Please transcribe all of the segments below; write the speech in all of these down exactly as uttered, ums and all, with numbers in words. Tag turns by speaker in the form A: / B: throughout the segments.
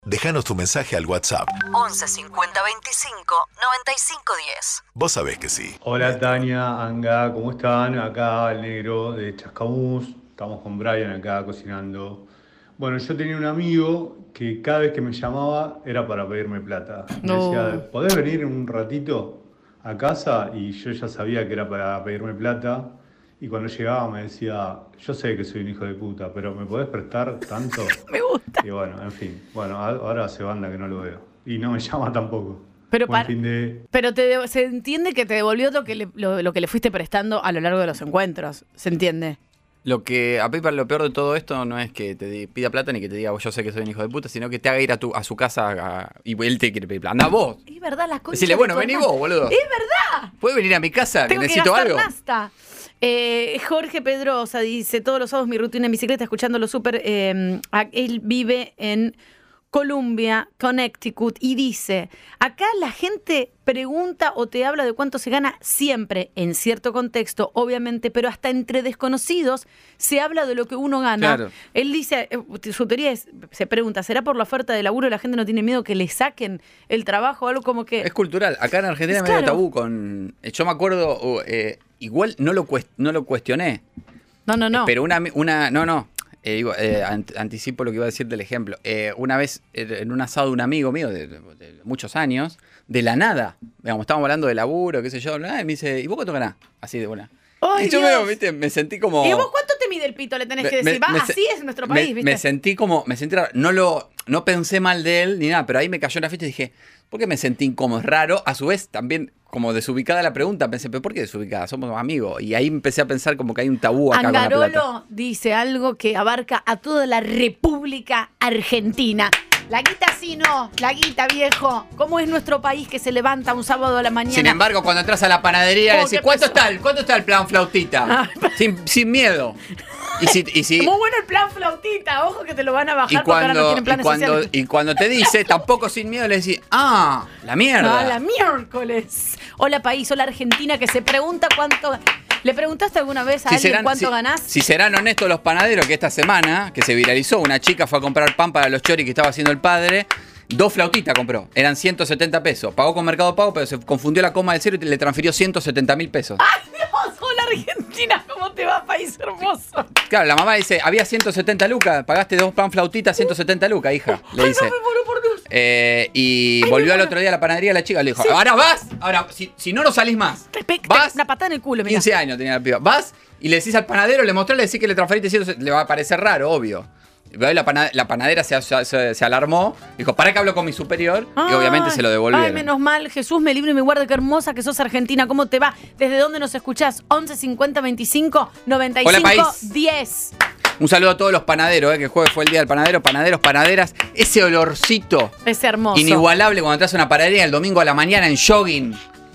A: Déjanos tu mensaje al WhatsApp
B: once cincuenta veinticinco noventa y cinco diez.
A: Vos sabés que sí.
C: Hola Tania, Anga, ¿cómo están? Acá el negro de Chascabús, estamos con Brian acá cocinando. Bueno, yo tenía un amigo que cada vez que me llamaba era para pedirme plata. Me
D: No.
C: decía, ¿podés venir un ratito a casa? Y yo ya sabía que era para pedirme plata. Y cuando llegaba me decía, yo sé que soy un hijo de puta, pero ¿me podés prestar tanto?
D: Me gusta.
C: Y bueno, en fin. Bueno, a- ahora hace banda que no lo veo. Y no me llama tampoco.
D: Pero,
C: Buen
D: para-
C: fin de...
D: pero te de- se entiende que te devolvió lo que, le, lo, lo que le fuiste prestando a lo largo de los encuentros. ¿Se entiende?
E: Lo que a Pipa lo peor de todo esto no es que te di- pida plata ni que te diga yo sé que soy un hijo de puta, sino que te haga ir a tu a su casa a- y él te quiere pedir plata. Anda vos.
D: Es verdad, las cosas.
E: Decirle, bueno, vení vos, boludo.
D: Es verdad.
E: ¿Puedes venir a mi casa? Que
D: Tengo que
E: necesito
D: gastar
E: algo.
D: nasta. Eh, Jorge Pedrosa dice, todos los sábados mi rutina en bicicleta escuchándolo súper. Eh, a- él vive en Columbia, Connecticut, y dice, acá la gente pregunta o te habla de cuánto se gana siempre, en cierto contexto, obviamente, pero hasta entre desconocidos se habla de lo que uno gana.
E: Claro.
D: Él dice, eh, su teoría es, se pregunta, ¿será por la oferta de laburo y la gente no tiene miedo que le saquen el trabajo? Algo como que...
E: Es cultural. Acá en Argentina
D: Es
E: es medio
D: claro.
E: tabú con. Yo me acuerdo, uh, eh, igual no lo, cuest- no lo cuestioné.
D: No, no, no.
E: Pero una, una no, no. Eh, digo, eh, ant- anticipo lo que iba a decir del ejemplo. Eh, una vez eh, en un asado de un amigo mío de, de- de muchos años, de la nada, digamos, estábamos hablando de laburo, qué sé yo, bla, y me dice, ¿y vos cuánto ganás? Así de buena.
D: ¡Ay,
E: y yo
D: Dios!
E: me, viste, me sentí como.
D: ¿Y vos cuánto te mide el pito? Le tenés que
E: Me-
D: decir,
E: me-
D: va,
E: me se-
D: así es nuestro
E: me-
D: país, ¿viste?
E: Me sentí como, me sentí raro. No lo, no pensé mal de él ni nada, pero ahí me cayó en la ficha y dije, ¿por qué me sentí incómodo? Es raro. A su vez, también como desubicada la pregunta, pensé, ¿pero por qué desubicada? Somos amigos. Y ahí empecé a pensar como que hay un tabú acá con la plata.
D: Angarolo dice algo que abarca a toda la República Argentina. La guita sí no, la guita viejo. ¿Cómo es nuestro país que se levanta un sábado a la mañana?
E: Sin embargo, cuando entras a la panadería,
D: Oh,
E: le decís,
D: qué
E: ¿cuánto
D: pesado.
E: está, el, ¿cuánto está el plan flautita?
D: Ah.
E: sin, sin miedo. Y si, y si,
D: Muy bueno el plan flautita, ojo que te lo van a bajar
E: y
D: porque ahora no
E: cuando,
D: tienen
E: y,
D: planes
E: cuando,
D: sociales.
E: y cuando te dice, tampoco sin miedo, le decís, ah, la mierda.
D: A la miércoles. Hola país, hola Argentina, que se pregunta cuánto... ¿Le preguntaste alguna vez a
E: Si
D: alguien
E: serán,
D: cuánto
E: si-
D: ganás?
E: si serán honestos los panaderos que esta semana, que se viralizó, una chica fue a comprar pan para los choris que estaba haciendo el padre, dos flautitas compró, eran ciento setenta pesos. Pagó con Mercado Pago, pero se confundió la coma del cero y le transfirió ciento setenta mil pesos.
D: ¡Ay, Dios! Hola Argentina, ¿cómo te va, país hermoso?
E: Claro, la mamá dice, había ciento setenta lucas, pagaste dos pan flautitas, ciento setenta lucas, hija, le
D: Ay,
E: dice.
D: no me muero por Dios.
E: Eh, y
D: Ay,
E: volvió
D: me
E: al
D: muero.
E: otro día a la panadería, la chica le dijo,
D: Sí.
E: ahora vas, ahora, si, si no, no salís más.
D: Te pe- te-
E: Vas,
D: una patada en el culo, mirá.
E: quince años tenía la piba. Vas y le decís al panadero, le mostrás, le decís que le transferiste ciento, le va a parecer raro, obvio. Y ahí la, pana- la panadera se, se- se alarmó, dijo, para que hablo con mi superior, y
D: Ay,
E: obviamente se lo devolvieron.
D: Ay, menos mal. Jesús, me libre y me guarde. Qué hermosa que sos argentina. ¿Cómo te va? ¿Desde dónde nos escuchás? once cincuenta veinticinco noventa y cinco
E: Hola, país.
D: diez.
E: Un saludo a todos los panaderos, eh, que el jueves fue el día del panadero, panaderos, panaderas. Ese olorcito
D: Es hermoso.
E: inigualable cuando entras a una panadería el domingo a la mañana en jogging.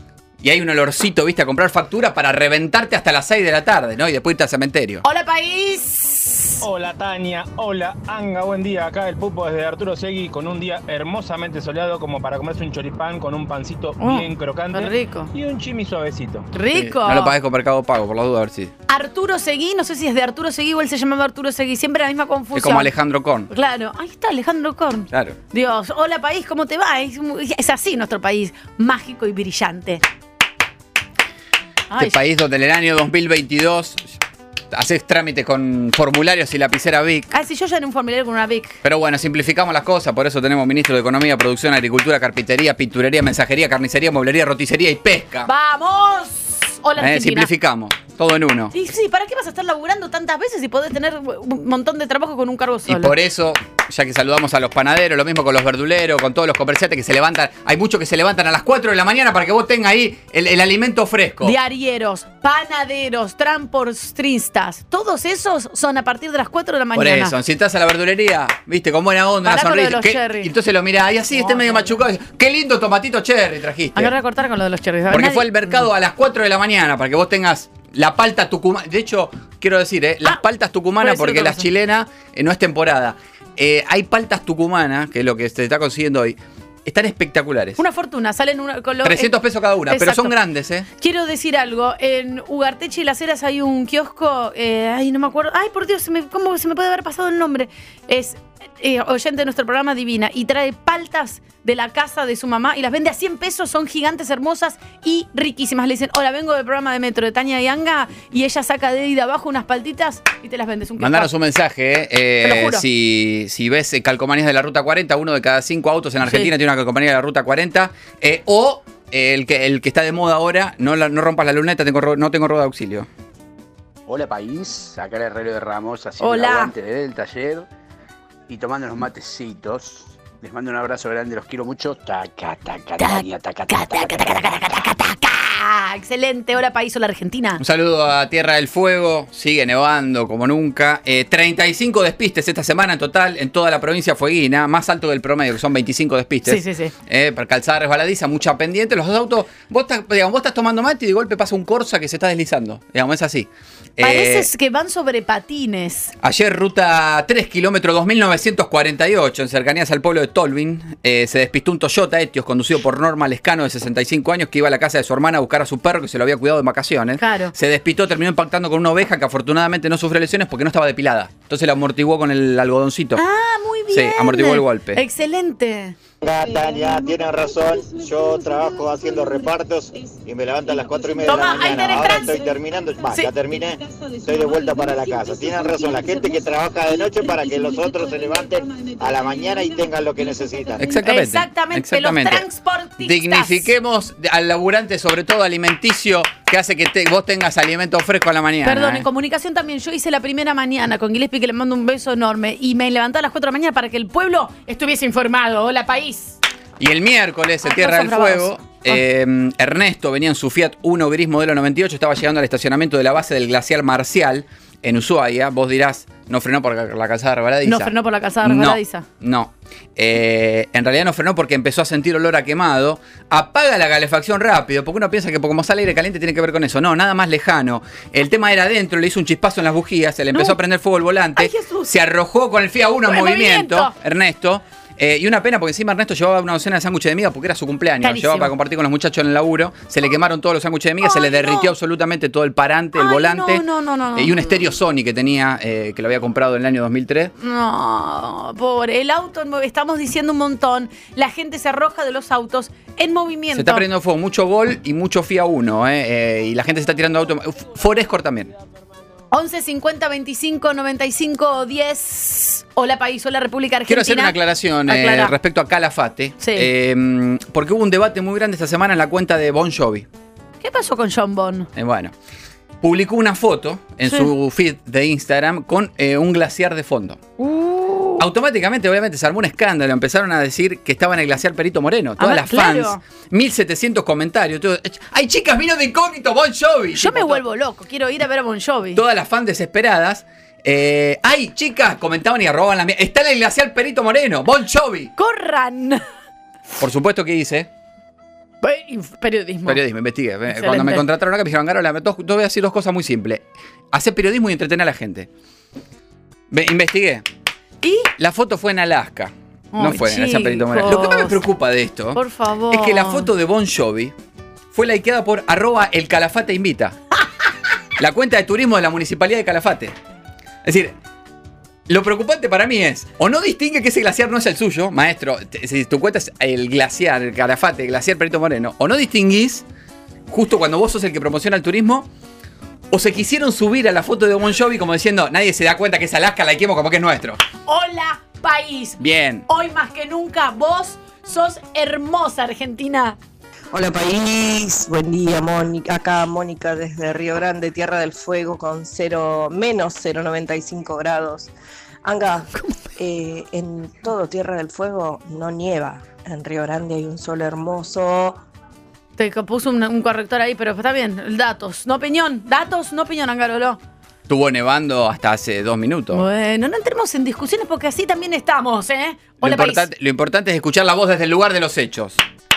E: Y hay un olorcito, viste, a comprar factura para reventarte hasta las seis de la tarde, ¿no? Y después irte al cementerio.
D: Hola, país.
F: Hola Tania, hola Anga, buen día. Acá el Pupo desde Arturo Segui con un día hermosamente soleado como para comerse un choripán con un pancito
D: Oh,
F: bien crocante
D: qué rico.
F: y un chimi suavecito.
D: Rico.
E: Eh, no lo pagues con Mercado Pago, por la duda, a ver si.
D: Arturo Seguí, no sé si es de Arturo Seguí o él se llamaba Arturo Seguí. Siempre la misma confusión.
E: Es como Alejandro Korn.
D: Claro, ahí está Alejandro Korn.
E: Claro.
D: Dios, hola país, ¿cómo te va? Es, muy- es así nuestro país, mágico y brillante. Ay,
E: Este país donde en el año dos mil veintidós haces trámites con formularios y lapicera Vic.
D: ah, si yo ya en un formulario con una Vic.
E: Pero bueno, simplificamos las cosas, por eso tenemos ministro de Economía, Producción, Agricultura, Carpintería, Pinturería, Mensajería, Carnicería, Mueblería, Roticería y Pesca.
D: ¡Vamos! Hola
E: Eh,
D: Argentina.
E: simplificamos, todo en uno.
D: Y sí, ¿para qué vas a estar laburando tantas veces y podés tener un montón de trabajo con un cargo
E: Y
D: solo?
E: por eso, ya que saludamos a los panaderos, lo mismo con los verduleros, con todos los comerciantes que se levantan, hay muchos que se levantan a las cuatro de la mañana para que vos tengas ahí el, el alimento fresco.
D: Diarieros, panaderos, transportistas, todos esos son a partir de las cuatro de la
E: Por
D: mañana.
E: eso, si entras a la verdulería, viste, con buena onda,
D: Pará
E: una
D: con lo de
E: sonrisa.
D: los
E: ¿qué?
D: cherry.
E: Y entonces lo mirás, y así,
D: No,
E: esté medio
D: no.
E: machucado. y dices, qué lindo tomatito cherry trajiste.
D: Agarra a cortar con lo de los cherries.
E: Porque
D: Nadie-
E: fue al mercado a las cuatro de la mañana para que vos tengas la palta tucumana. De hecho, quiero decir, ¿eh? las
D: Ah,
E: paltas tucumanas,
D: puede ser
E: porque
D: otra
E: las
D: cosa.
E: chilenas eh, no es temporada. Eh, hay paltas tucumanas, que es lo que se está consiguiendo hoy. Están espectaculares.
D: Una fortuna, salen una, con lo-
E: trescientos
D: eh,
E: pesos cada una, pero
D: exacto.
E: son grandes, ¿eh?
D: Quiero decir algo, en Ugarteche y Las Heras hay un kiosco, eh, ay, no me acuerdo, ay, por Dios, se me- ¿cómo se me puede haber pasado el nombre? Es eh, oyente de nuestro programa divina y trae paltas de la casa de su mamá y las vende a cien pesos, son gigantes, hermosas y riquísimas. Le dicen, hola, vengo del programa de Metro de Tania y Anga, y ella saca de ahí de abajo unas paltitas y te las vende. Es un
E: Mandanos un mensaje, eh.
D: Te lo juro.
E: si, si ves eh, calcomanías de la Ruta cuarenta, uno de cada cinco autos en Argentina
D: Sí.
E: tiene una calcomanía de la Ruta cuarenta, eh, o eh, el, que, el que está de moda ahora, no, la, no rompas la luneta, tengo, ro- no tengo rueda de auxilio.
G: Hola país, acá el herrero de Ramos haciendo
D: Hola.
G: el aguante desde el taller y tomando unos matecitos. Les mando un abrazo grande, los quiero mucho. Taca, taca, taca, taca, taca, taca, taca, taca.
D: Ah, excelente. Hola, país, hola, Argentina.
E: Un saludo a Tierra del Fuego, sigue nevando como nunca. Eh, treinta y cinco despistes esta semana en total en toda la provincia fueguina, más alto del promedio, que son veinticinco despistes.
D: Sí, sí, sí.
E: Eh, para calzada resbaladiza, mucha pendiente. Los dos autos, vos estás, digamos, vos estás tomando mate y de golpe pasa un Corsa que se está deslizando. Digamos, es así.
D: Parece
E: Eh,
D: que van sobre patines.
E: Ayer, ruta tres, kilómetro dos mil novecientos cuarenta y ocho, en cercanías al pueblo de Tolvin, eh, se despistó un Toyota Etios conducido por Norma Lescano, de sesenta y cinco años, que iba a la casa de su hermana a buscar a su perro que se lo había cuidado en vacaciones.
D: Claro.
E: Se despistó, terminó impactando con una oveja que afortunadamente no sufrió lesiones porque no estaba depilada. Entonces la amortiguó con el algodoncito.
D: Ah, muy
E: Sí,
D: bien.
E: amortiguó el golpe.
D: Excelente.
H: Tania, tienen razón. Yo trabajo haciendo repartos y me levanto a las cuatro y media
D: Toma,
H: de la
D: ahí
H: mañana.
D: tenés
H: Ahora
D: trans.
H: estoy terminando. Va,
D: Sí.
H: ya terminé. Estoy de vuelta para la casa. Tienen razón. La gente que trabaja de noche para que los otros se levanten a la mañana y tengan lo que necesitan.
E: Exactamente.
D: Exactamente, los transportistas.
E: Dignifiquemos al laburante, sobre todo alimenticio, que hace que te- vos tengas alimento fresco a la mañana.
D: Perdón,
E: ¿eh?
D: en comunicación también. Yo hice la primera mañana con Gillespie, que le mando un beso enorme. Y me levanté a las cuatro de la mañana para que el pueblo estuviese informado. Hola, país.
E: Y el miércoles, en
D: Ah,
E: Tierra
D: no
E: del
D: son
E: Fuego,
D: grabados.
E: eh, Ernesto venía en su Fiat Uno Gris modelo noventa y ocho, estaba llegando al estacionamiento de la base del Glaciar Marcial en Ushuaia. Vos dirás, no frenó por la calzada resbaladiza.
D: No frenó por la calzada resbaladiza.
E: No, no. Eh, en realidad no frenó porque empezó a sentir olor a quemado. Apaga la calefacción rápido, porque uno piensa que como sale aire caliente tiene que ver con eso. No, nada más lejano. El tema era adentro, le hizo un chispazo en las bujías, se le empezó
D: No.
E: a prender fuego el volante.
D: Ay, Jesús.
E: Se arrojó con el Fiat Uno en
D: ¡En
E: movimiento,
D: movimiento!
E: Ernesto. Eh, y una pena porque encima Ernesto llevaba una docena de sándwiches de miga porque era su cumpleaños.
D: Carísimo.
E: Llevaba para compartir con los muchachos en el laburo. Se le quemaron todos los sándwiches de miga, se le
D: Ay,
E: derritió
D: no.
E: absolutamente todo el parante, el
D: Ay,
E: volante.
D: no, no, no, no,
E: eh, y un
D: no.
E: estéreo Sony que tenía, eh, que lo había comprado en el año dos mil tres.
D: No, pobre. El auto, en movi- estamos diciendo un montón. La gente se arroja de los autos en movimiento.
E: Se está prendiendo fuego, mucho Gol y mucho Fiat Uno, eh, eh, y la gente se está tirando auto. Ford Escort también.
D: once cincuenta veinticinco noventa y cinco diez. Hola, país. Hola, República Argentina.
E: Quiero hacer una aclaración eh,
D: Aclara.
E: respecto a Calafate.
D: Sí.
E: Eh, porque hubo un debate muy grande esta semana en la cuenta de Bon Jovi.
D: ¿Qué pasó con John Bon?
E: Eh, bueno, publicó una foto en
D: Sí.
E: su feed de Instagram con eh, un glaciar de fondo.
D: Uh,
E: Automáticamente, obviamente, se armó un escándalo. Empezaron a decir que estaba en el glaciar Perito Moreno. Todas
D: ver,
E: las fans,
D: claro.
E: mil setecientos comentarios. Todo, ¡ay, chicas, vino de incógnito Bon Jovi!
D: yo
E: Tipo,
D: me
E: to-
D: vuelvo loco. Quiero ir a ver a Bon Jovi.
E: Todas las fans desesperadas. Eh, ¡ay, chicas! Comentaban y arrobaban la mía. Está en el glaciar Perito Moreno, Bon Jovi.
D: ¡Corran!
E: Por supuesto que hice.
D: Periodismo.
E: Periodismo, investigué.
D: Excelente.
E: Cuando me contrataron acá me dijeron, Garola, te voy a decir dos cosas muy simples. Hacer periodismo y entretener a la gente. Ve- investigué.
D: ¿Y?
E: La foto fue en Alaska. No
D: Ay,
E: fue en ese Perito Moreno. Lo que más me preocupa de esto
D: Por favor.
E: es que la foto de Bon Jovi fue likeada por arroba el Calafate Invita. La cuenta de turismo de la Municipalidad de Calafate. Es decir, lo preocupante para mí es, o no distingue que ese glaciar no es el suyo, maestro, te- si tu cuenta es el glaciar, el Calafate, el glaciar Perito Moreno, o no distinguís, justo cuando vos sos el que promociona el turismo, o se quisieron subir a la foto de Bon Jovi como diciendo, nadie se da cuenta que es Alaska, la likeemos como que es nuestro.
D: Hola, país.
E: Bien.
D: Hoy más que nunca, vos sos hermosa, Argentina.
I: Hola país, buen día Mónica, acá Mónica desde Río Grande, Tierra del Fuego con cero, menos cero coma noventa y cinco grados. Anga, eh, en todo Tierra del Fuego no nieva, en Río Grande hay un sol hermoso.
D: Te puso un, un corrector ahí, pero está bien. Datos, no opinión. Datos, no opinión, Angarolo.
E: Estuvo nevando hasta hace dos minutos.
D: Bueno, no entremos en discusiones porque así también estamos, ¿eh?
E: Lo
D: Hola, país.
E: importante, lo importante es escuchar la voz desde el lugar de los hechos.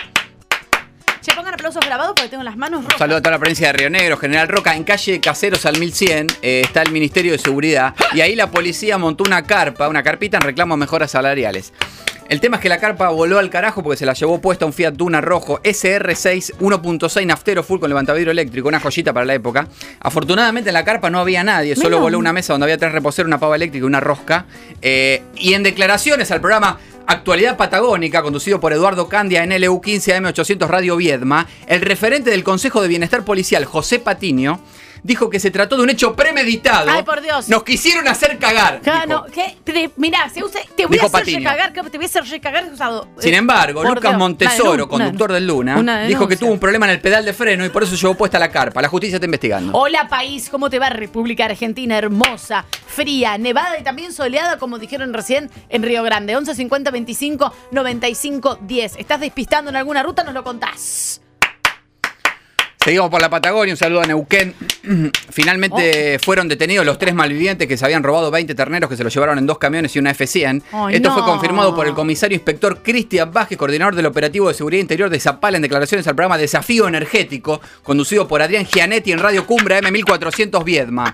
D: Che, pongan aplausos grabados porque tengo las manos rojas.
E: Un saludo a toda la provincia de Río Negro, General Roca. En calle Caseros al mil cien eh, está el Ministerio de Seguridad y ahí la policía montó una carpa, una carpita en reclamo de mejoras salariales. El tema es que la carpa voló al carajo porque se la llevó puesta un Fiat Duna rojo S R seis uno punto seis naftero full con levantavidrio eléctrico, una joyita para la época. Afortunadamente en la carpa no había nadie, solo
D: Menos.
E: voló una mesa donde había tres reposeros, una pava eléctrica y una rosca. Eh, y en declaraciones al programa Actualidad Patagónica, conducido por Eduardo Candia en L U quince A M ochocientos Radio Viedma, el referente del Consejo de Bienestar Policial, José Patiño, dijo que se trató de un hecho premeditado.
D: Ay, por Dios.
E: Nos quisieron hacer cagar.
D: Claro,
E: dijo.
D: no, ¿qué? Te- Mirá, se usa, te voy
E: Dijo
D: a hacer
E: Patiño.
D: recagar, que te voy a hacer recagar usado.
E: Sin
D: Eh,
E: embargo,
D: por
E: Lucas
D: Dios.
E: Montesoro,
D: Una denun-
E: conductor
D: una-
E: del Luna,
D: una
E: dijo que
D: denuncia.
E: tuvo un problema en el pedal de freno y por eso llevó puesta la carpa. La justicia está investigando.
D: Hola país, ¿cómo te va? República Argentina, hermosa, fría, nevada y también soleada, como dijeron recién, en Río Grande. once cincuenta veinticinco noventa y cinco diez. ¿Estás despistando en alguna ruta? Nos lo contás.
E: Seguimos por la Patagonia, un saludo a Neuquén. Finalmente
D: Oh.
E: fueron detenidos los tres malvivientes que se habían robado veinte terneros que se los llevaron en dos camiones y una F cien.
D: Ay,
E: Esto
D: no.
E: fue confirmado por el comisario inspector Cristian Vázquez, coordinador del operativo de seguridad interior de Zapala, en declaraciones al programa Desafío Energético, conducido por Adrián Gianetti en Radio Cumbra M mil cuatrocientos Viedma.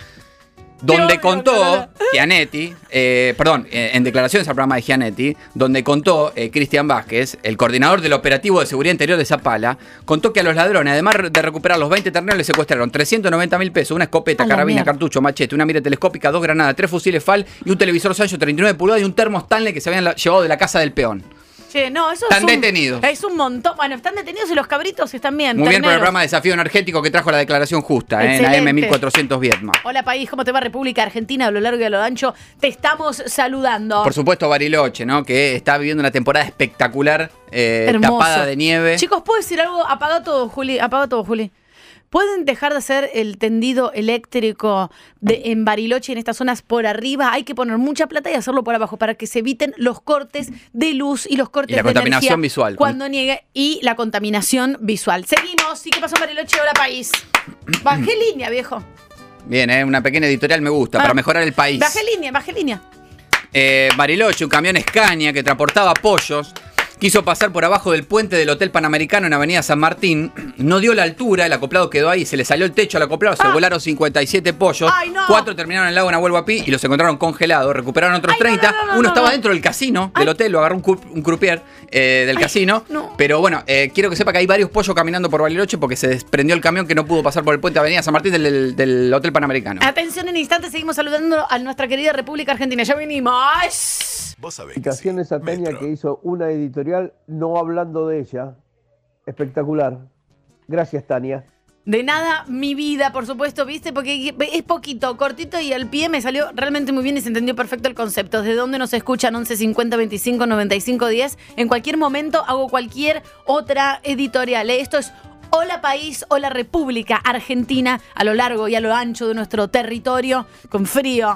E: Donde
D: Dios,
E: contó
D: Dios, Dios.
E: Gianetti, eh, perdón, eh, en declaraciones al programa de Gianetti, donde contó eh, Cristian Vázquez, el coordinador del operativo de seguridad interior de Zapala, contó que a los ladrones, además de recuperar los veinte terneros, les secuestraron trescientos noventa mil pesos, una escopeta,
D: A la
E: carabina,
D: mierda.
E: cartucho, machete, una mira telescópica, dos granadas, tres fusiles F A L y un televisor Sanyo treinta y nueve pulgadas y un termo Stanley que se habían la- llevado de la casa del peón.
D: Che, no, eso
E: Están
D: es un,
E: detenidos.
D: Es un montón. Bueno, están detenidos y los cabritos están bien.
E: Muy bien por el
D: terneros.
E: programa Desafío Energético que trajo la declaración justa, eh, en la
D: Excelente.
E: M mil cuatrocientos Viedma.
D: Hola país, ¿cómo te va? República Argentina, a lo largo y a lo ancho. Te estamos saludando.
E: Por supuesto, Bariloche, ¿no? Que está viviendo una temporada espectacular, eh,
D: Hermoso.
E: tapada de nieve.
D: Chicos, ¿puedo decir algo? Apaga todo, Juli. Apaga todo, Juli. ¿Pueden dejar de hacer el tendido eléctrico de, en Bariloche, en estas zonas por arriba? Hay que poner mucha plata y hacerlo por abajo para que se eviten los cortes de luz y los cortes
E: Y la
D: de
E: contaminación
D: energía
E: visual.
D: cuando niegue y la contaminación visual. Seguimos. ¿Sí qué pasó en Bariloche? Hola, país. Bajé línea, viejo.
E: Bien, ¿eh? Una pequeña editorial me gusta,
D: Ah.
E: para mejorar el país.
D: Bajé línea, bajé línea.
E: Eh, Bariloche, un camión Scania que transportaba pollos, quiso pasar por abajo del puente del Hotel Panamericano en Avenida San Martín, no dio la altura, el acoplado quedó ahí, se le salió el techo al acoplado, se
D: Ah.
E: volaron cincuenta y siete pollos,
D: Ay, no.
E: cuatro terminaron en el lago Nahuel Huapi y los encontraron congelados, recuperaron otros
D: Ay, no,
E: treinta,
D: no, no,
E: uno
D: no,
E: estaba
D: no.
E: dentro del casino, del
D: Ay.
E: hotel, lo agarró un, cu- un croupier eh, del
D: Ay,
E: casino,
D: no.
E: pero bueno, eh, quiero que sepa que hay varios pollos caminando por Bariloche porque se desprendió el camión que no pudo pasar por el puente de Avenida San Martín del, del- del Hotel Panamericano.
D: Atención, en instantes seguimos saludando a nuestra querida República Argentina. Ya venimos.
A: Vos sabés que sí.
J: Felicitaciones a Tania
A: Metro.
J: que hizo una editorial no hablando de ella. Espectacular. Gracias, Tania.
D: De nada, mi vida, por supuesto, ¿viste? Porque es poquito, cortito y al pie me salió realmente muy bien y se entendió perfecto el concepto. ¿Desde dónde nos escuchan? once cincuenta veinticinco noventa y cinco diez. En cualquier momento hago cualquier otra editorial. ¿eh? Esto es Hola País, Hola República Argentina, a lo largo y a lo ancho de nuestro territorio, con frío,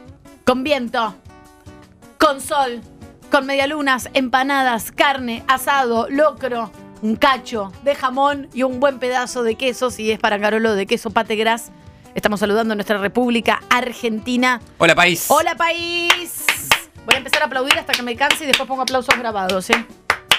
D: con viento, con sol, con medialunas, empanadas, carne, asado, locro, un cacho de jamón y un buen pedazo de queso, si es para Carolo, de queso pate gras. Estamos saludando a nuestra República Argentina.
E: Hola, país.
D: ¡Hola, país! Voy a empezar a aplaudir hasta que me canse y después pongo aplausos grabados, ¿eh?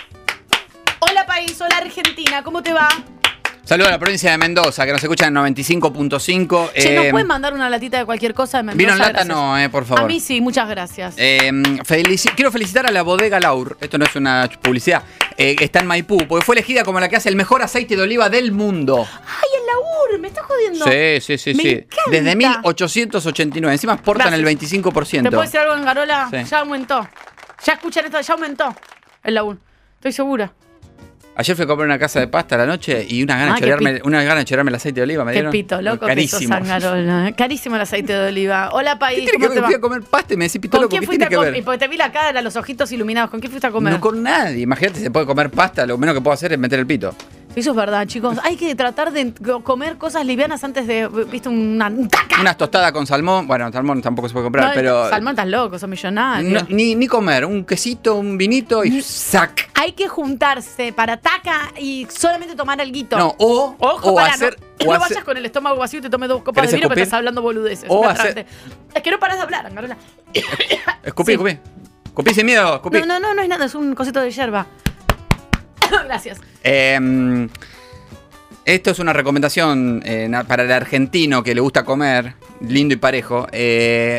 D: Hola, país. Hola, Argentina. ¿Cómo te va?
E: Saludos a la provincia de Mendoza, que nos escuchan en noventa y cinco punto cinco.
D: Che, ¿nos
E: Eh,
D: pueden mandar una latita de cualquier cosa de Mendoza?
E: Vino en lata
D: Gracias.
E: no, eh, por favor.
D: A mí sí, muchas gracias.
E: Eh, felici- quiero felicitar a la bodega Laur, esto no es una publicidad, eh, está en Maipú, porque fue elegida como la que hace el mejor aceite de oliva del mundo.
D: ¡Ay, el Laur! ¿Me estás jodiendo?
E: Sí, sí, sí,
D: Me
E: sí.
D: encanta.
E: Desde mil ochocientos ochenta y nueve, encima exportan
D: Gracias.
E: el veinticinco por ciento.
D: ¿Te puedo decir algo en Garola?
E: Sí.
D: Ya aumentó. Ya escuchan esto, ya aumentó el Laur. Estoy segura.
E: Ayer fui a comprar una casa de pasta a la noche y una gana
D: Ah,
E: de
D: qué
E: chorrearme,
D: pito.
E: una gana de chorrearme el aceite de oliva me
D: Qué
E: dieron.
D: pito, loco, que sos
E: Carísimo.
D: Sangarola. ¿eh? Carísimo el aceite de oliva. Hola,
E: ¿Qué
D: país.
E: tiene
D: ¿Cómo
E: que
D: te
E: ver?
D: va?
E: Fui a comer pasta y me decís, pito
D: ¿Con
E: loco,
D: quién
E: ¿qué
D: fuiste
E: tiene
D: a
E: que
D: comer?
E: ver?
D: Y porque te vi la cara, los ojitos iluminados. ¿Con quién fuiste a comer?
E: No con nadie. Imagínate, se puede comer pasta, lo menos que puedo hacer es meter el pito.
D: Eso es verdad, chicos. Hay que tratar de comer cosas livianas antes de, viste, una... un taca.
E: Unas tostadas con salmón, bueno, salmón tampoco se puede comprar,
D: No,
E: pero...
D: Salmón, estás loco, sos millonario.
E: No, ni, ni comer, un quesito, un vinito y sac.
D: Hay que juntarse para taca y solamente tomar alguito.
E: No, o,
D: Ojo,
E: o
D: pará,
E: hacer...
D: no,
E: o
D: no
E: hacer-
D: vayas con el estómago vacío y te tomes dos copas de
E: ¿Querés
D: vino porque
E: escupir?
D: estás hablando boludeces.
E: O
D: Castrante.
E: hacer-
D: Es que no paras de hablar, Angarola.
E: Escupí,
D: Sí.
E: escupí. Escupí sin miedo, escupí.
D: No, no, no, no es nada, es un cosito de yerba. Gracias.
E: Eh, esto es una recomendación eh, na- para el argentino que le gusta comer, lindo y parejo. Eh,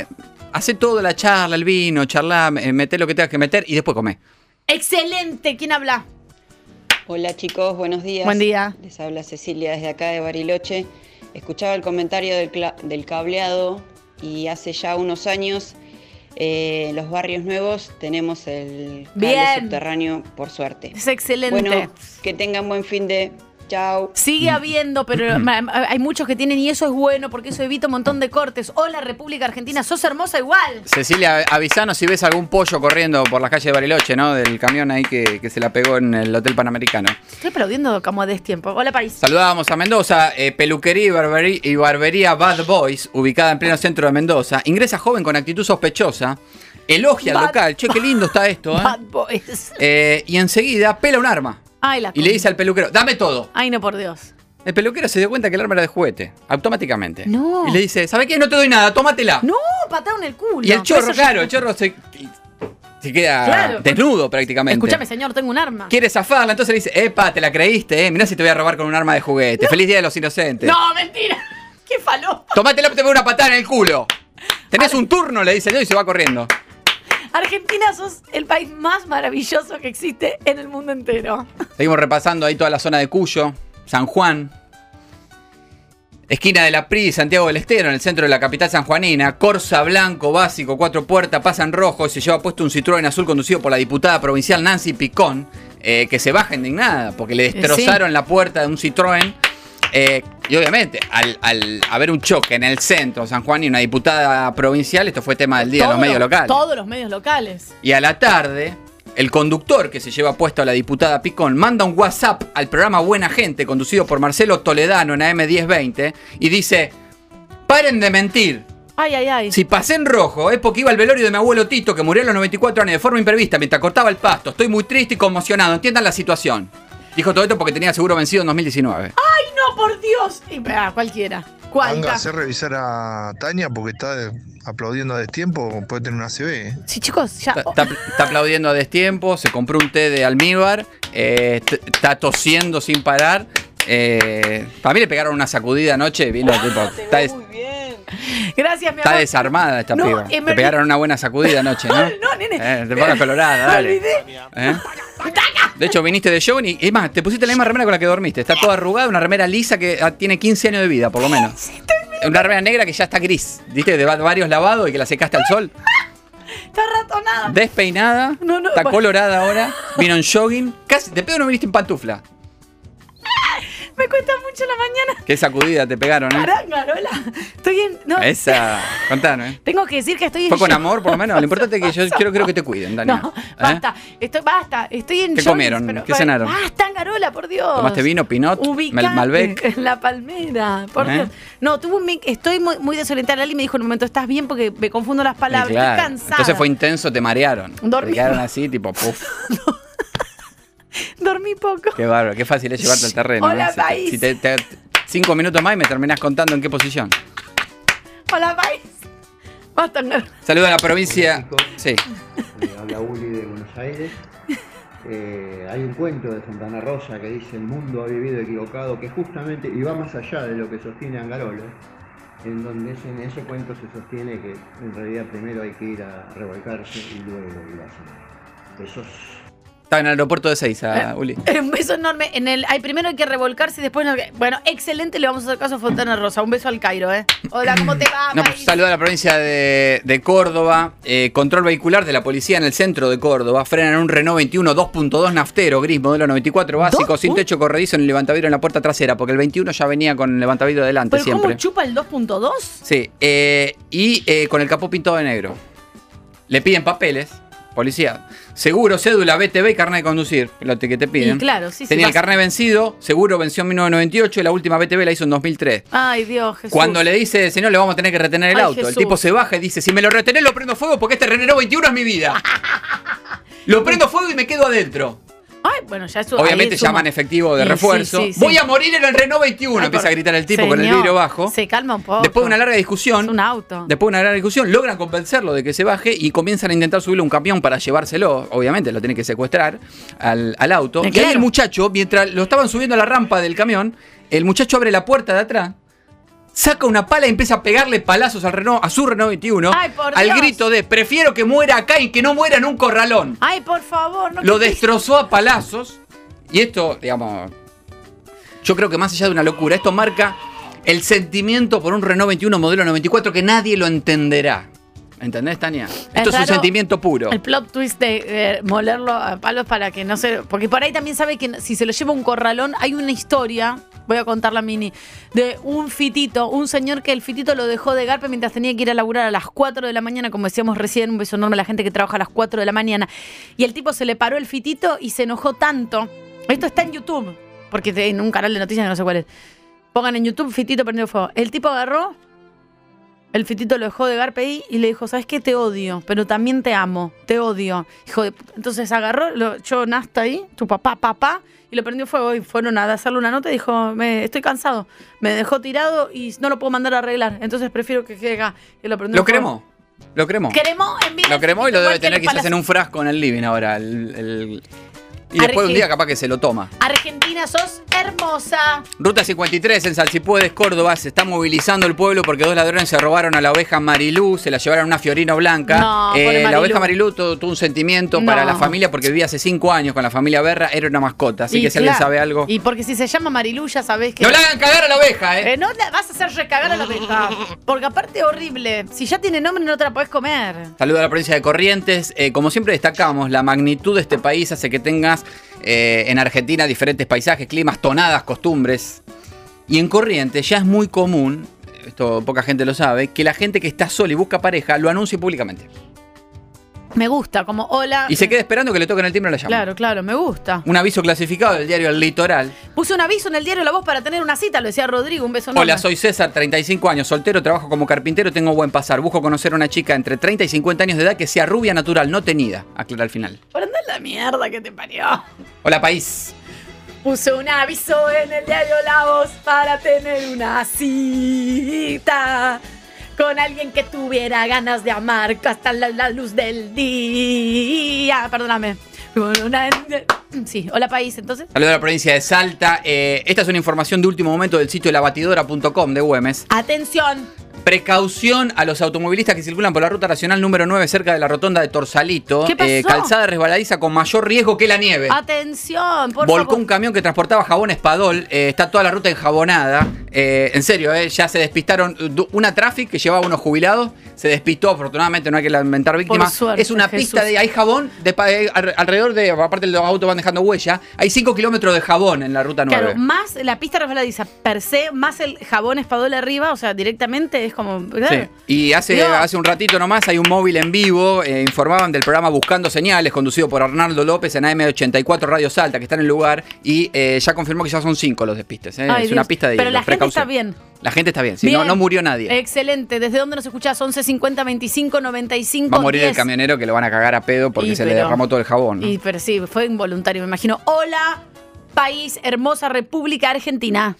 E: Hacé toda la charla, el vino, charlá, eh, meté lo que tengas que meter y después comé.
D: Excelente. ¿Quién habla?
K: Hola chicos, buenos días.
D: Buen día.
K: Les habla Cecilia desde acá de Bariloche. Escuchaba el comentario del, del cableado y hace ya unos años eh, en los barrios nuevos tenemos el cable
D: Bien.
K: subterráneo, por suerte.
D: Es excelente.
K: Bueno, que tengan buen fin de... Chao.
D: Sigue habiendo, pero hay muchos que tienen y eso es bueno porque eso evita un montón de cortes. Hola República Argentina, sos hermosa igual.
E: Cecilia, avisanos si ves algún pollo corriendo por la calle de Bariloche, ¿no? Del camión ahí que, que se la pegó en el Hotel Panamericano.
D: Estoy aplaudiendo como a destiempo. Hola país.
E: Saludábamos a Mendoza, eh, peluquería y barbería, y barbería Bad Boys, ubicada en pleno centro de Mendoza. Ingresa joven con actitud sospechosa, elogia al
D: Bad
E: local. Che, qué lindo está esto, ¿eh?
D: Bad Boys.
E: Eh, y enseguida pela un arma.
D: Ay, la
E: Y le dice al peluquero, dame todo.
D: Ay, no, por Dios.
E: El peluquero se dio cuenta que el arma era de juguete, automáticamente.
D: No.
E: Y le dice, ¿sabes qué? No te doy nada, tómatela.
D: No, patado en el culo.
E: Y el chorro,
D: Eso
E: claro,
D: yo-
E: el chorro se, se queda
D: Claro.
E: desnudo prácticamente.
D: Escúchame, señor, tengo un arma.
E: Quiere zafarla, entonces le dice, epa, te la creíste, eh. Mirá si te voy a robar con un arma de juguete. Feliz Día de los Inocentes.
D: No, mentira. Qué faló.
E: Tómatela, te pego una patada en el culo. Tenés un turno, le dice el y se va corriendo.
D: Argentina, sos el país más maravilloso que existe en el mundo entero.
E: Seguimos repasando ahí toda la zona de Cuyo, San Juan, esquina de la Pri, Santiago del Estero, en el centro de la capital sanjuanina. Corsa blanco, básico, cuatro puertas, pasa en rojo y se lleva puesto un Citroën azul conducido por la diputada provincial Nancy Picón, eh, que se baja indignada porque le destrozaron
D: Sí.
E: la puerta de un Citroën. Eh, y obviamente, al, al haber un choque en el centro, San Juan y una diputada provincial, esto fue tema del día en los
D: Todos
E: medios locales.
D: Todos los medios locales.
E: Y a la tarde, el conductor que se lleva puesto a la diputada Picón manda un WhatsApp al programa Buena Gente, conducido por Marcelo Toledano en A M diez veinte, y dice, paren de mentir.
D: Ay, ay, ay.
E: Si pasé en rojo es porque iba al velorio de mi abuelo Tito, que murió a los noventa y cuatro años de forma imprevista mientras cortaba el pasto. Estoy muy triste y conmocionado, entiendan la situación. Dijo todo esto porque tenía seguro vencido en dos mil diecinueve.
D: Ay, no, por Dios. Y, ah, cualquiera. ¿Cuál?
L: Anga, hacer revisar a Tania porque está de- aplaudiendo a destiempo, puede tener una C B. ¿eh?
D: Sí, chicos, ya.
E: Está, está- está aplaudiendo a destiempo, se compró un té de almíbar, eh, t- está tosiendo sin parar. Eh, para mí le pegaron una sacudida anoche, vino tipo, está, des-
D: Gracias, mi
E: está
D: amor.
E: desarmada esta
D: No,
E: piba.
D: eh, me
E: Te pegaron una buena sacudida anoche, ¿no?
D: No, nene.
E: Eh, te pones colorada,
D: Me
E: dale.
D: olvidé.
E: ¿Eh? De hecho, viniste de show y, es más, te pusiste la misma remera con la que dormiste. Está toda arrugada, una remera lisa que ah, tiene quince años de vida, por lo menos. Una remera negra que ya está gris, ¿viste? De va- varios lavados y que la secaste al sol.
D: Está ratonada.
E: Despeinada,
D: No, no,
E: está
D: bueno.
E: colorada ahora, vino en jogging. Casi, de pedo no viniste en pantufla.
D: Me cuesta mucho la mañana.
E: Qué sacudida te pegaron, ¿eh?
D: Pará, Carola. Estoy en. No,
E: Esa, contanos, ¿eh?
D: tengo que decir que estoy en.
E: Fue con
D: shock.
E: amor, por lo menos. Lo importante es que yo quiero, quiero que te cuiden, Daniel.
D: No,
E: ¿Eh?
D: basta. Estoy, basta. Estoy en.
E: ¿Qué
D: shock,
E: comieron?
D: pero-
E: ¿Qué cenaron?
D: Basta, Carola, por Dios.
E: ¿Tomaste vino, Pinot,
D: Ubicate
E: Mel- Malbec?
D: en la palmera, por
E: ¿Eh?
D: Dios. No, tuve un mic- estoy muy, muy desorientada. Lali me dijo en un momento, ¿estás bien? Porque me confundo las
E: Y
D: palabras.
E: claro.
D: Estoy cansada.
E: Entonces fue intenso, te marearon.
D: Dormí.
E: Te quedaron así, tipo, puf.
D: Dormí poco.
E: Qué bárbaro, qué fácil es llevarte al terreno.
D: Hola,
E: ¿eh? Si te-
D: país.
E: Si te, te- cinco minutos más y me terminás contando en qué posición.
D: Hola, país. Basta, Carola.
E: Saludo a la provincia. Sí.
M: Eh, habla Uli de Buenos Aires. Eh, hay un cuento de Santana Rosa que dice el mundo ha vivido equivocado, que justamente, y va más allá de lo que sostiene Angarolo, en donde es- en ese cuento se sostiene que en realidad primero hay que ir a revolcarse y luego ir a hacer. Besos.
E: Estaba en el aeropuerto de Seiza, Uli.
D: Eh, Un beso enorme. En el, hay, primero hay que revolcarse y después. no- bueno, excelente. Le vamos a hacer caso a Fontana Rosa. Un beso al Cairo, ¿eh? Hola, ¿cómo te va?
E: No, pues,
D: país?
E: saludo a la provincia de, de Córdoba. Eh, control vehicular de la policía en el centro de Córdoba. Frenan un Renault veintiuno dos punto dos naftero gris, modelo noventa y cuatro básico,
D: ¿Dos?
E: sin techo corredizo en el levantavidrio en la puerta trasera, porque el veintiuno ya venía con el levantavidrio adelante
D: ¿Pero
E: siempre.
D: cómo chupa el dos punto dos?
E: Sí, eh, y eh, con el capó pintado de negro. Le piden papeles, policía. Seguro, cédula, B T V y carnet de conducir, lo que te piden.
D: Y claro, sí, sí,
E: Tenía el
D: vas-
E: carnet vencido, seguro venció en mil novecientos noventa y ocho y la última B T V la hizo en dos mil tres.
D: Ay, Dios, Jesús.
E: Cuando le dice, señor, le vamos a tener que retener el
D: Ay,
E: auto. El
D: Jesús.
E: tipo se baja y dice, si me lo retenés lo prendo fuego porque este Renault veintiuno es mi vida. Lo prendo fuego y me quedo adentro.
D: Ay, bueno, ya eso.
E: Obviamente
D: ahí suma.
E: llaman efectivo de
D: Sí,
E: refuerzo.
D: sí, sí, sí.
E: Voy a morir en el Renault veintiuno,
D: Ay,
E: empieza
D: por-
E: a gritar el tipo con el
D: Señor,
E: vidrio bajo.
D: Se calma un poco.
E: Después de una larga discusión,
D: Es un auto.
E: después de una larga discusión, logran convencerlo de que se baje y comienzan a intentar subirle un camión para llevárselo. Obviamente lo tienen que secuestrar al, al auto.
D: Eh,
E: Y ahí
D: claro.
E: el muchacho, mientras lo estaban subiendo a la rampa del camión, el muchacho abre la puerta de atrás, saca una pala y empieza a pegarle palazos al Renault, a su Renault veintiuno.
D: Ay, por
E: al
D: Dios.
E: grito de prefiero que muera acá y que no muera en un corralón.
D: Ay, por favor. No
E: Lo
D: que-
E: destrozó a palazos. Y esto, digamos, yo creo que más allá de una locura, esto marca el sentimiento por un Renault veintiuno modelo noventa y cuatro que nadie lo entenderá. ¿Entendés, Tania? Esto es,
D: raro
E: un sentimiento puro.
D: El plot twist de eh, molerlo a palos para que no se... Porque por ahí también sabe que si se lo lleva un corralón, hay una historia, voy a contar la mini, de un fitito, un señor que el fitito lo dejó de garpe mientras tenía que ir a laburar a las cuatro de la mañana, como decíamos recién, un beso enorme a la gente que trabaja a las cuatro de la mañana. Y el tipo se le paró el fitito y se enojó tanto. Esto está en YouTube, porque en un canal de noticias que no sé cuál es. Pongan en YouTube fitito prendido fuego. El tipo agarró... El fitito lo dejó de garpe ahí y le dijo, ¿sabes qué? Te odio, pero también te amo, te odio. Hijo de puta. Entonces agarró, lo echó nasta ahí, tu papá, papá, y lo prendió fuego. Y fueron a hacerle una nota y dijo, me, estoy cansado. Me dejó tirado y no lo puedo mandar a arreglar. Entonces prefiero que quede acá. Y lo prendió
E: ¿Lo
D: fuego.
E: cremó? ¿Lo cremó?
D: Cremó en vida.
E: Lo cremó y lo
D: igual
E: debe
D: que
E: tener
D: el
E: quizás en
D: palacio.
E: un frasco en el living ahora. el- el- Y después de un día capaz que se lo toma.
D: Argentina, sos hermosa.
E: Ruta cincuenta y tres en Salsipuedes, Córdoba, se está movilizando el pueblo porque dos ladrones se robaron a la oveja Marilú, se la llevaron a una Fiorino blanca.
D: No,
E: Eh,
D: pobre
E: la
D: Marilú.
E: oveja Marilú tuvo, tuvo un sentimiento
D: No.
E: para la familia porque vivía hace cinco años con la familia Berra, era una mascota, así
D: Y
E: que si alguien
D: claro,
E: sabe algo...
D: Y porque si se llama Marilú, ya sabés que...
E: ¡No le hagan cagar a la oveja, eh!
D: Eh, no la vas a hacer recagar a la oveja. Porque aparte es horrible. Si ya tiene nombre, no te la podés comer.
E: Saludo a la provincia de Corrientes. Eh, como siempre destacamos, la magnitud de este país hace que tengas eh, en Argentina diferentes paisajes, climas, tonadas, costumbres. Y en Corrientes ya es muy común, esto poca gente lo sabe, que la gente que está sola y busca pareja lo anuncie públicamente.
D: Me gusta, como hola.
E: Y se queda esperando que le toquen el timbre a la llama.
D: Claro, claro, me gusta.
E: Un aviso clasificado del diario El Litoral.
D: Puse un aviso en el diario La Voz para tener una cita, lo decía Rodrigo, un beso enorme.
E: Hola, soy César, treinta y cinco años, soltero, trabajo como carpintero, tengo buen pasar. Busco conocer a una chica entre treinta y cincuenta años de edad que sea rubia, natural, no tenida. Aclara al final.
D: Por andar la mierda que te parió.
E: Hola, país.
D: Puse un aviso en el diario La Voz para tener una cita con alguien que tuviera ganas de amar hasta la, la luz del día. Perdóname. Sí, hola país, entonces.
E: Saludos a la provincia de Salta. Eh, esta es una información de último momento del sitio la batidora punto com de Güemes.
D: Atención.
E: Precaución a los automovilistas que circulan por la ruta nacional número nueve cerca de la rotonda de Torsalito.
D: ¿Qué pasó?
E: Eh, calzada resbaladiza con mayor riesgo que la nieve.
D: Atención, por
E: Volcó
D: favor.
E: un camión que transportaba jabón Espadol. Eh, está toda la ruta enjabonada. Eh, en serio, eh, ya se despistaron. Du- Una traffic que llevaba unos jubilados. Se despistó, afortunadamente no hay que lamentar víctimas.
D: suerte,
E: es una
D: Jesús.
E: pista de. Hay jabón de, pa- eh, al- alrededor de. Aparte, los autos van dejando huella. Hay cinco kilómetros de jabón en la ruta nueve.
D: Claro, más la pista resbaladiza per se, más el jabón Espadol arriba, o sea, directamente es como...
E: Sí. Y hace,
D: Dios.
E: hace un ratito nomás hay un móvil en vivo, eh, informaban del programa Buscando Señales, conducido por Arnaldo López en A M ochenta y cuatro Radio Salta, que está en el lugar, y eh, ya confirmó que ya son cinco los despistes. eh.
D: Ay,
E: es una
D: Dios.
E: pista de
D: Pero
E: hielo,
D: la gente
E: precaución.
D: está bien.
E: La gente está bien, si no,
D: Bien.
E: no murió nadie.
D: Excelente. ¿Desde dónde nos escuchás? once cincuenta veinticinco noventa y cinco
E: Va a morir
D: diez.
E: el camionero que lo van a cagar a pedo porque
D: Y,
E: se le
D: pero-
E: derramó todo el jabón. ¿no?
D: Y, pero sí, fue involuntario, me imagino. Hola, país, hermosa República Argentina.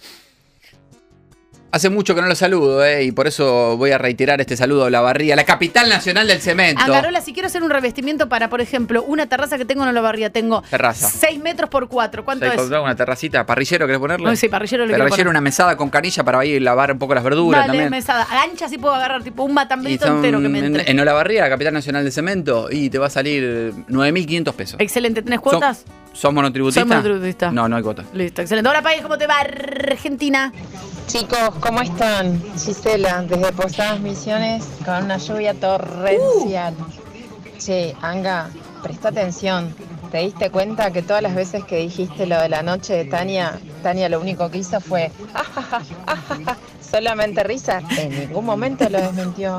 E: Hace mucho que no lo saludo, eh, y por eso voy a reiterar este saludo a Olavarría, la capital nacional del cemento.
D: Angarola, si quiero hacer un revestimiento para, por ejemplo, una terraza que tengo en Olavarría, tengo
E: Terraza.
D: seis metros por cuatro. ¿Cuánto
E: ¿Sabes
D: es?
E: comprar una terracita? ¿Parrillero querés ponerle?
D: Ay, sí, parrillero le quiero
E: Parrillero,
D: poner.
E: una mesada con canilla para ir a lavar un poco las verduras
D: Dale,
E: también.
D: mesada. Ancha sí puedo agarrar, tipo un
E: Y
D: matambrito
E: son-
D: entero que me
E: en,
D: entre.
E: en Olavarría, la capital nacional del cemento, y te va a salir nueve mil quinientos pesos.
D: Excelente. ¿Tenés cuotas?
E: ¿Sos monotributista?
D: Soy monotributista.
E: No, no hay cuota.
D: Listo, excelente. Hola, país, ¿cómo te va, Argentina?
N: Chicos, ¿cómo están? Gisela, desde Posadas Misiones, con una lluvia torrencial. Che, Anga, presta atención. ¿Te diste cuenta que todas las veces que dijiste lo de la noche de Tania, Tania lo único que hizo fue "ajaja, ajaja", solamente risa? En ningún momento lo desmintió.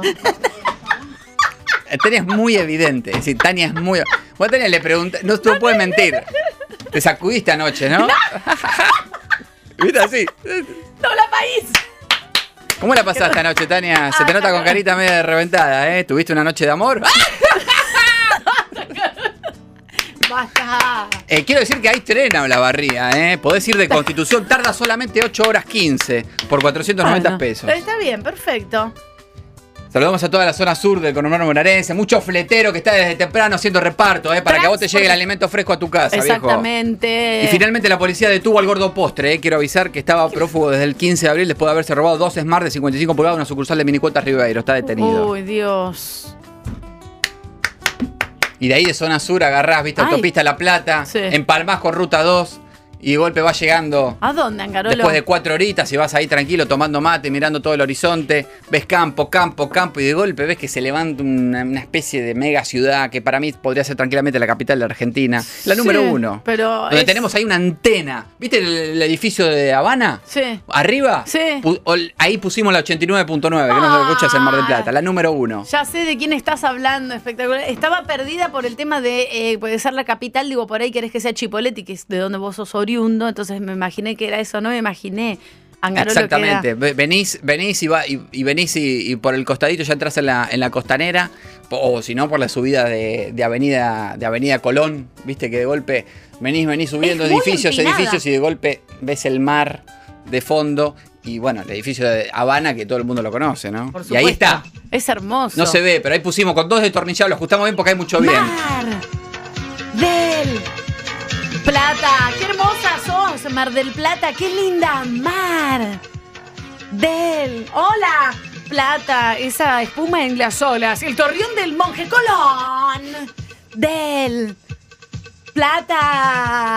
E: Tania es muy evidente. Es decir, Tania es muy. Vos a Tania le preguntaste. No, tú no puedes mentir. Te sacudiste anoche, ¿no? ¿Viste así?
D: Hola, país.
E: ¿Cómo la pasaste anoche, Tania? Se te nota con carita media reventada, ¿eh? ¿Tuviste una noche de amor?
D: Basta.
E: Eh, quiero decir que hay tren a Olavarría, ¿eh? Podés ir de Constitución, tarda solamente ocho horas quince por cuatrocientos noventa
D: Bueno,
E: pesos.
D: Está bien, perfecto.
E: Saludamos a toda la zona sur del conurbano bonaerense. Mucho fletero que está desde temprano haciendo reparto, ¿eh? Para que a vos te llegue el alimento fresco a tu casa,
D: Exactamente.
E: viejo. Y finalmente la policía detuvo al gordo postre, ¿eh? Quiero avisar que estaba prófugo desde el quince de abril después de haberse robado dos Smart de cincuenta y cinco pulgadas, una sucursal de Minicuotas Ribeiro. Está detenido.
D: Uy, Dios.
E: Y de ahí de zona sur agarrás, viste,
D: Ay.
E: autopista La Plata,
D: Sí.
E: empalmás con ruta dos y de golpe vas llegando.
D: ¿A dónde, Angarolo?
E: Después de cuatro horitas y vas ahí tranquilo tomando mate, mirando todo el horizonte, ves campo, campo, campo y de golpe ves que se levanta una, una especie de mega ciudad que para mí podría ser tranquilamente la capital de Argentina, la número
D: Sí,
E: uno.
D: pero
E: donde
D: es-
E: tenemos ahí una antena. ¿Viste el, el edificio de Habana?
D: Sí.
E: Arriba,
D: Sí.
E: pu- ol- ahí pusimos la ochenta y nueve punto nueve, que no se escucha en Mar del Plata, la número uno.
D: Ya sé de quién estás hablando, espectacular. Estaba perdida por el tema de eh, puede ser la capital, digo, por ahí querés que sea Chipoleti, que es de donde vos sos oriundo, entonces me imaginé que era eso, no me imaginé. Angarolo,
E: Exactamente.
D: que era-
E: Ve- Venís, venís y, va, y, y venís y, y por el costadito ya entras en la, en la costanera, o si no por la subida de, de Avenida de Avenida Colón, viste que de golpe venís, venís subiendo
D: Es muy
E: edificios,
D: empinada.
E: edificios y de golpe ves el mar de fondo y bueno, el edificio de Habana que todo el mundo lo conoce, ¿no?
D: Por
E: Y ahí
D: supuesto.
E: está.
D: Es hermoso.
E: No se ve, pero ahí pusimos con dos destornillados, lo ajustamos bien porque hay mucho bien.
D: Mar del Plata. Qué hermosa sos, Mar del Plata. Qué linda Mar del... Hola, Plata. Esa espuma en las olas. El torreón del Monje Colón. Del Plata.